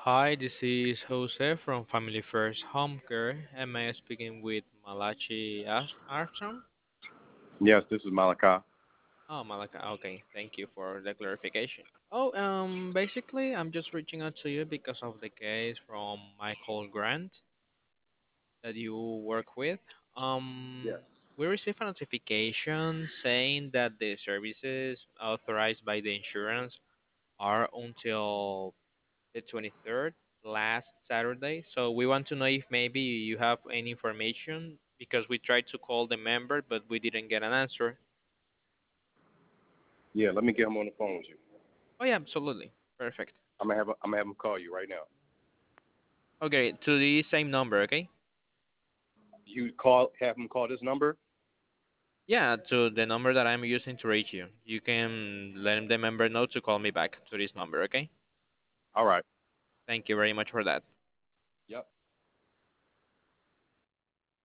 Hi, this is Jose from Family First Home Care. Am I speaking with Malachi Armstrong? Yes, this is Malaka. Oh, Malaka. Okay, thank you for the clarification. Basically, I'm just reaching out to you because of the case from Michael Grant that you work with. Yes. We received a notification saying that the services authorized by the insurance are until the 23rd, last Saturday. So we want to know if maybe you have any information because we tried to call the member, but we didn't get an answer. Yeah, let me get him on the phone with you. Oh yeah, absolutely. Perfect. I'm gonna have him call you right now. Okay, to the same number, okay? Have him call this number. Yeah, to the number that I'm using to reach you. You can let the member know to call me back to this number, okay? All right. Thank you very much for that. Yep.